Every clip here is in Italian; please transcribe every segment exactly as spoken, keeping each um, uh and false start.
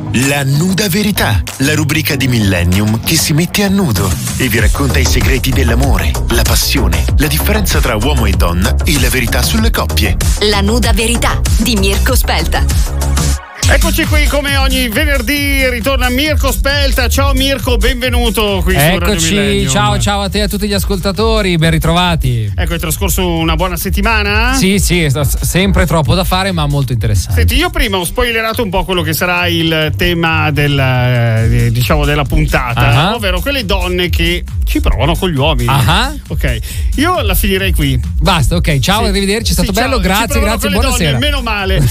La Nuda Verità, la rubrica di Millennium che si mette a nudo e vi racconta i segreti dell'amore, la passione, la differenza tra uomo e donna e la verità sulle coppie. La Nuda Verità di Mirko Spelta. Eccoci qui come ogni venerdì, ritorna Mirko Spelta. Ciao Mirko, benvenuto qui su Radio Eccoci, Millennium. ciao ciao a te e a tutti gli ascoltatori, ben ritrovati. Ecco, è trascorso una buona settimana? Sì, sì, è sempre troppo da fare ma molto interessante. Senti, io prima ho spoilerato un po' quello che sarà il tema del, eh, diciamo della puntata, uh-huh. ovvero quelle donne che ci provano con gli uomini. Uh-huh. Ok, io la finirei qui. Basta, ok, ciao, sì. Arrivederci, è stato sì, bello, ciao. grazie, grazie, buonasera. Donne, meno male.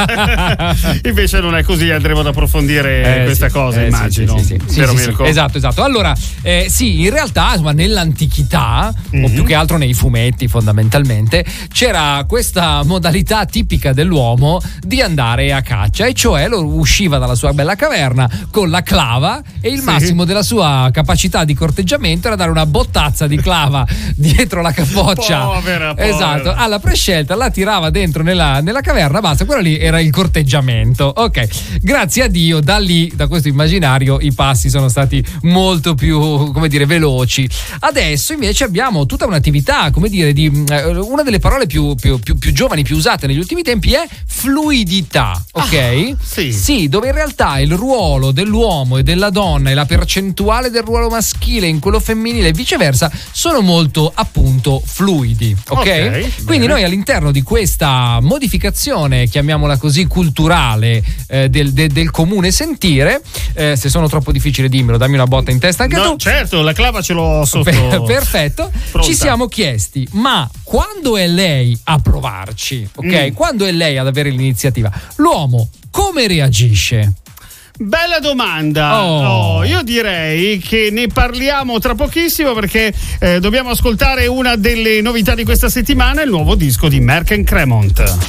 Invece non è così, andremo ad approfondire eh, questa sì, cosa, eh, immagino. Sì, sì, sì, Vero, sì, sì, Mirko? sì. Esatto, esatto. Allora, eh, sì, in realtà, insomma, nell'antichità, mm-hmm. o più che altro nei fumetti fondamentalmente, c'era questa modalità tipica dell'uomo di andare a caccia, e cioè lo usciva dalla sua bella caverna con la clava e il sì. massimo della sua capacità di corteggiamento era dare una bottazza di clava dietro la capoccia. Povera, povera. Esatto, alla prescelta la tirava dentro nella, nella caverna, basta, quello lì era il corteggiamento. Ok, grazie a Dio da lì, da questo immaginario, i passi sono stati molto più, come dire, veloci. Adesso invece abbiamo tutta un'attività, come dire, di una delle parole più, più, più, più giovani, più usate negli ultimi tempi è fluidità, ok? Ah, sì. Sì, dove in realtà il ruolo dell'uomo e della donna e la percentuale del ruolo maschile in quello femminile e viceversa sono molto appunto fluidi, ok? Okay, quindi bene. Noi all'interno di questa modificazione, chiamiamola così, culturale eh, del, de, del comune sentire, eh, se sono troppo difficile dimmelo, dammi una botta in testa anche no, tu. Certo, la clava ce l'ho sotto. Perfetto. Pronta. Ci siamo chiesti, ma quando è lei a provarci, ok? Mm. Quando è lei ad avere l'iniziativa, l'uomo come reagisce? Bella domanda. Oh. Oh, io direi che ne parliamo tra pochissimo, perché eh, dobbiamo ascoltare una delle novità di questa settimana, il nuovo disco di Merck and Cremont.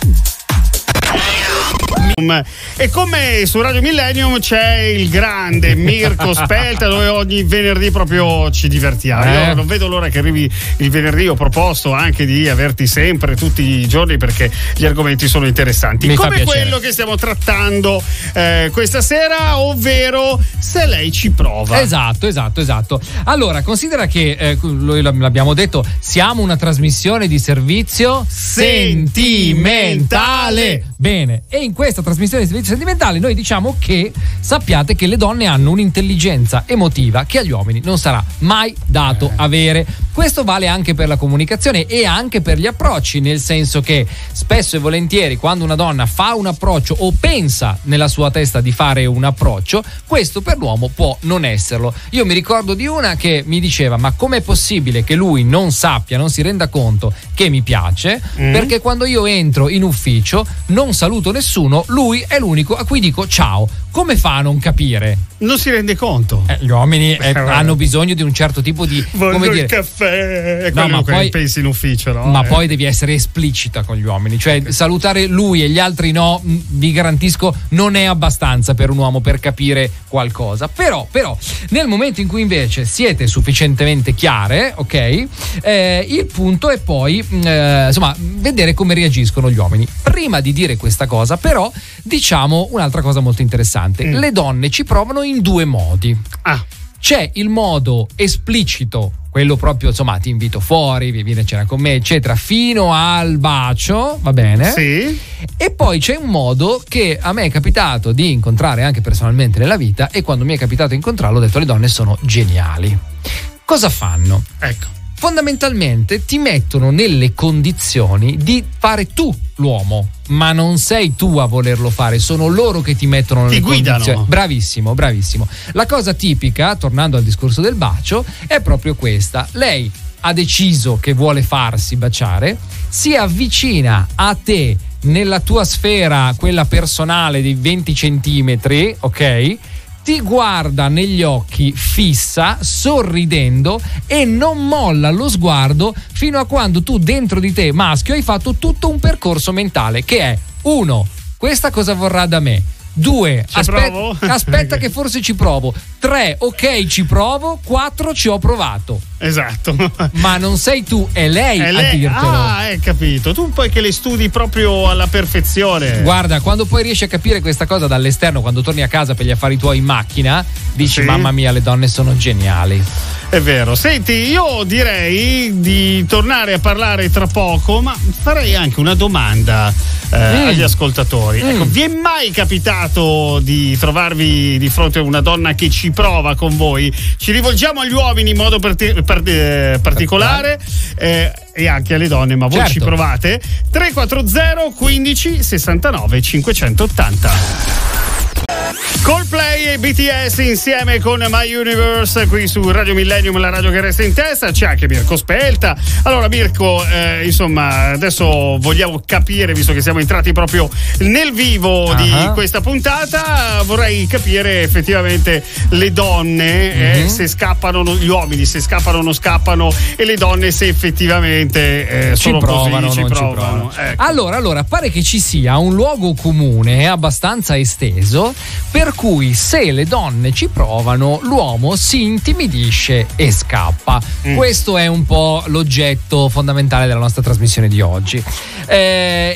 E come su Radio Millennium c'è il grande Mirko Spelta, dove ogni venerdì proprio ci divertiamo. Eh. Io non vedo l'ora che arrivi il venerdì. Ho proposto anche di averti sempre tutti i giorni perché gli argomenti sono interessanti. Mi come quello che stiamo trattando eh, questa sera, ovvero se lei ci prova. Esatto, esatto, esatto. Allora, considera che eh, noi l'abbiamo detto, siamo una trasmissione di servizio sentimentale. Bene, e in questa trasmissione di servizio sentimentale noi diciamo che sappiate che le donne hanno un'intelligenza emotiva che agli uomini non sarà mai dato eh. avere. Questo vale anche per la comunicazione e anche per gli approcci, nel senso che spesso e volentieri quando una donna fa un approccio o pensa nella sua testa di fare un approccio, questo per l'uomo può non esserlo. Io mi ricordo di una che mi diceva: ma com'è possibile che lui non sappia, non si renda conto che mi piace, mm. perché quando io entro in ufficio non saluto nessuno, lui è l'unico a cui dico ciao. Come fa a non capire? Non si rende conto. Eh, gli uomini eh, hanno bisogno di un certo tipo di Voglio come dire, il caffè. È no, quello ma che poi, pensi in ufficio, no? Ma eh. poi devi essere esplicita con gli uomini, cioè salutare lui e gli altri no, vi garantisco non è abbastanza per un uomo per capire qualcosa. Però, però nel momento in cui invece siete sufficientemente chiare, ok, eh, il punto è poi eh, insomma vedere come reagiscono gli uomini. Prima di dire questa cosa, però, diciamo un'altra cosa molto interessante. Mm. Le donne ci provano in due modi. Ah. C'è il modo esplicito, quello proprio, insomma, ti invito fuori, vieni a cena con me, eccetera, fino al bacio, va bene? Sì. E poi c'è un modo che a me è capitato di incontrare anche personalmente nella vita, e quando mi è capitato di incontrarlo ho detto: le donne sono geniali. Cosa fanno? Ecco. Fondamentalmente ti mettono nelle condizioni di fare tu l'uomo, ma non sei tu a volerlo fare, sono loro che ti mettono nelle ti guidano. condizioni. Bravissimo, bravissimo. La cosa tipica, tornando al discorso del bacio, è proprio questa. Lei ha deciso che vuole farsi baciare, si avvicina a te nella tua sfera, quella personale di venti centimetri, ok? Ti guarda negli occhi fissa, sorridendo, e non molla lo sguardo fino a quando tu dentro di te, maschio, hai fatto tutto un percorso mentale che è: uno, questa cosa vorrà da me; due, aspetta, aspetta che forse ci provo; tre, ok, ci provo; quattro, ci ho provato. Esatto. Ma non sei tu, è lei, è lei a dirtelo. Ah, hai capito. Tu poi che le studi proprio alla perfezione. Guarda, quando poi riesci a capire questa cosa dall'esterno, quando torni a casa per gli affari tuoi in macchina, dici: sì, mamma mia, le donne sono geniali. È vero. Senti, io direi di tornare a parlare tra poco, ma farei anche una domanda eh, mm. agli ascoltatori. Mm. Ecco, vi è mai capitato di trovarvi di fronte a una donna che ci prova con voi? Ci rivolgiamo agli uomini in modo per, per, eh, particolare eh, e anche alle donne, ma voi certo. ci provate? tre quattro zero quindici sessantanove cinquecentottanta. Coldplay e B T S insieme con My Universe qui su Radio Millennium, la radio che resta in testa. C'è anche Mirko Spelta. Allora Mirko, eh, insomma, adesso vogliamo capire, visto che siamo entrati proprio nel vivo uh-huh. di questa puntata, vorrei capire effettivamente le donne uh-huh. eh, se scappano, gli uomini se scappano o non scappano, e le donne se effettivamente eh, ci sono provano, così, non ci ci provano. provano. Ecco. Allora, allora, pare che ci sia un luogo comune abbastanza esteso per cui se le donne ci provano, l'uomo si intimidisce e scappa. Mm. Questo è un po' l'oggetto fondamentale della nostra trasmissione di oggi. Eh,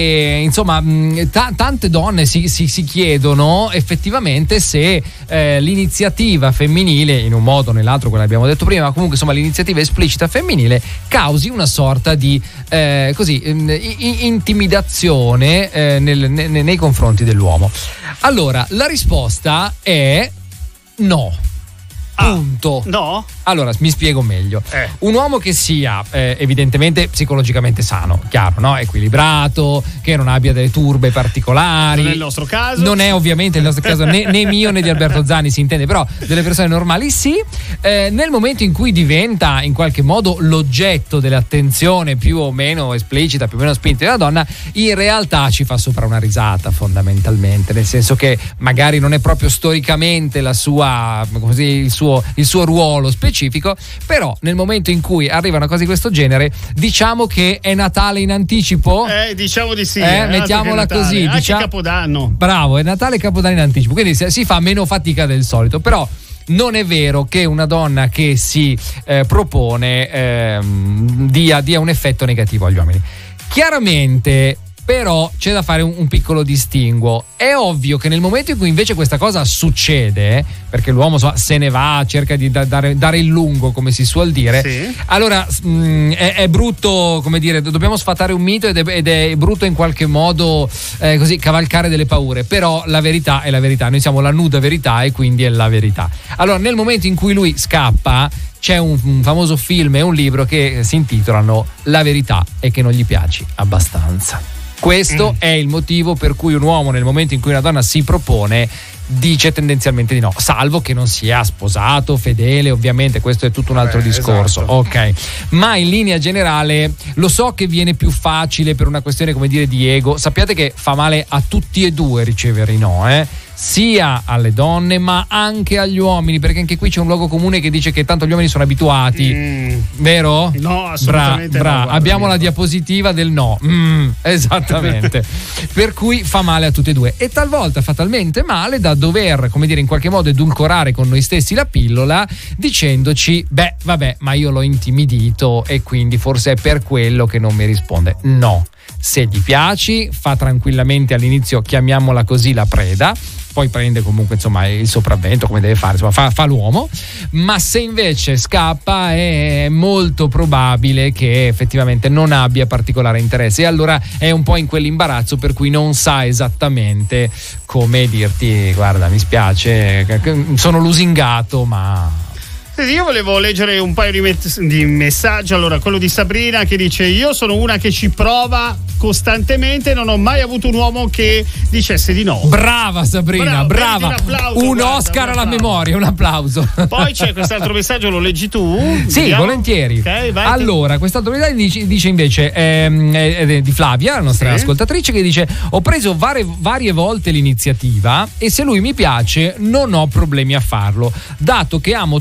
e insomma, t- tante donne si, si, si chiedono effettivamente se eh, l'iniziativa femminile, in un modo o nell'altro, quello che abbiamo detto prima, ma comunque insomma l'iniziativa esplicita femminile causi una sorta di eh, così in- intimidazione eh, nel, ne- nei confronti dell'uomo. Allora, la risposta è no. Ah, punto. No? Allora, mi spiego meglio. Eh. Un uomo che sia eh, evidentemente psicologicamente sano, chiaro, no? Equilibrato, che non abbia delle turbe particolari. Non è il nostro caso. Non è ovviamente il nostro caso né, né mio né di Alberto Zanni, si intende, però delle persone normali sì. Eh, nel momento in cui diventa in qualche modo l'oggetto dell'attenzione più o meno esplicita, più o meno spinta della donna, in realtà ci fa sopra una risata fondamentalmente, nel senso che magari non è proprio storicamente la sua, così, il suo il suo ruolo specifico, però nel momento in cui arriva una cosa di questo genere, diciamo che è Natale in anticipo. Eh, diciamo di sì. Eh, eh, mettiamola così. Anche Diciamo, Capodanno. Bravo, è Natale e Capodanno in anticipo, quindi si fa meno fatica del solito, però non è vero che una donna che si eh, propone eh, dia, dia un effetto negativo agli uomini. Chiaramente però c'è da fare un, un piccolo distinguo. È ovvio che nel momento in cui invece questa cosa succede, perché l'uomo so, se ne va, cerca di da, dare, dare il lungo, come si suol dire, sì. allora mh, è, è brutto, come dire, dobbiamo sfatare un mito ed è, ed è brutto in qualche modo eh, così cavalcare delle paure, però la verità è la verità, noi siamo la nuda verità e quindi è la verità. Allora nel momento in cui lui scappa, c'è un, un famoso film e un libro che si intitolano La verità è che non gli piaci abbastanza. Questo mm. è il motivo per cui un uomo, nel momento in cui una donna si propone, dice tendenzialmente di no, salvo che non sia sposato, fedele, ovviamente questo è tutto un altro Beh, discorso, esatto. ok, ma in linea generale lo so che viene più facile per una questione, come dire, di ego. Sappiate che fa male a tutti e due ricevere i no, eh sia alle donne ma anche agli uomini, perché anche qui c'è un luogo comune che dice che tanto gli uomini sono abituati, mm. vero? No, assolutamente bra, bra. no. Guarda, abbiamo io. la diapositiva del no, mm, esattamente. Per cui fa male a tutte e due, e talvolta fa talmente male da dover, come dire, in qualche modo edulcorare con noi stessi la pillola, dicendoci beh vabbè, ma io l'ho intimidito e quindi forse è per quello che non mi risponde. No, se gli piaci fa tranquillamente all'inizio, chiamiamola così, la preda, poi prende comunque insomma il sopravvento come deve fare, insomma fa, fa l'uomo. Ma se invece scappa è molto probabile che effettivamente non abbia particolare interesse, e allora è un po' in quell'imbarazzo per cui non sa esattamente come dirti guarda mi spiace, sono lusingato, ma... Io volevo leggere un paio di, met- di messaggi. Allora, quello di Sabrina che dice: io sono una che ci prova costantemente, non ho mai avuto un uomo che dicesse di no. Brava Sabrina, Bravo, brava, un, applauso, un guarda, Oscar un alla memoria, un applauso. Poi c'è quest'altro messaggio, lo leggi tu? Sì, Vediamo. volentieri. Okay, vai, allora, quest'altro messaggio dice, dice invece ehm, è di Flavia, la nostra sì. ascoltatrice, che dice: ho preso varie, varie volte l'iniziativa e se lui mi piace non ho problemi a farlo, dato che amo troppo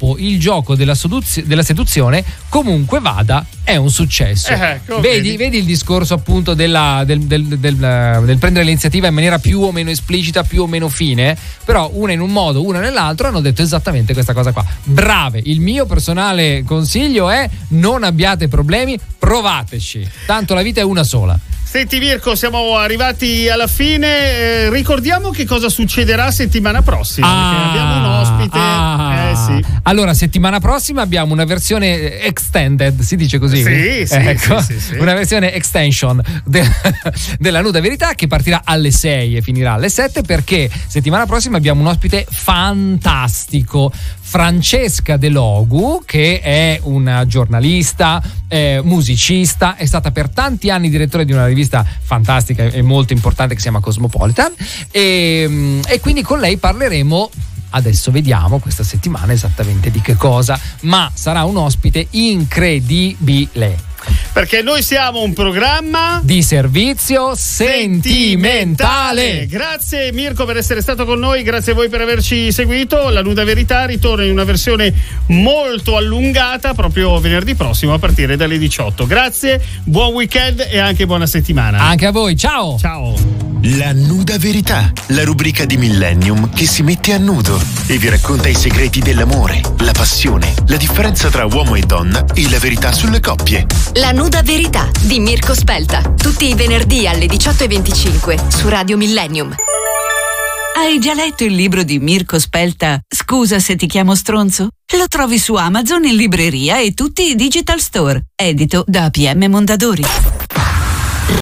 dopo il gioco della, seduz- della seduzione, comunque vada, è un successo. Eh, ecco, vedi, vedi. vedi il discorso appunto della, del, del, del, del, del prendere l'iniziativa in maniera più o meno esplicita, più o meno fine, però una in un modo, una nell'altro, hanno detto esattamente questa cosa qua. Brave, il mio personale consiglio è: non abbiate problemi, provateci, tanto la vita è una sola. Senti Mirko, siamo arrivati alla fine, eh, ricordiamo che cosa succederà settimana prossima, Ah, perché abbiamo un ospite. ah. Eh sì. Allora, settimana prossima abbiamo una versione extended, si dice così? Sì, sì, ecco, sì, sì, sì. una versione extension de- della Nuda Verità, che partirà alle sei e finirà alle sette, perché settimana prossima abbiamo un ospite fantastico, Francesca De Logu, che è una giornalista, eh, musicista, è stata per tanti anni direttore di una rivista fantastica e molto importante che si chiama Cosmopolitan, e, e quindi con lei parleremo. Adesso vediamo questa settimana esattamente di che cosa, ma sarà un ospite incredibile. Perché noi siamo un programma Di servizio sentimentale. Grazie Mirko per essere stato con noi, grazie a voi per averci seguito. La Nuda Verità ritorna in una versione molto allungata proprio venerdì prossimo a partire dalle diciotto. Grazie, buon weekend e anche buona settimana. Anche a voi, ciao! Ciao. La Nuda Verità, la rubrica di Millennium che si mette a nudo e vi racconta i segreti dell'amore, la passione, la differenza tra uomo e donna e la verità sulle coppie. La Nuda Verità di Mirko Spelta. Tutti i venerdì alle diciotto e venticinque su Radio Millennium. Hai già letto il libro di Mirko Spelta, Scusa se ti chiamo stronzo? Lo trovi su Amazon, in libreria e tutti i digital store. Edito da A P M Mondadori.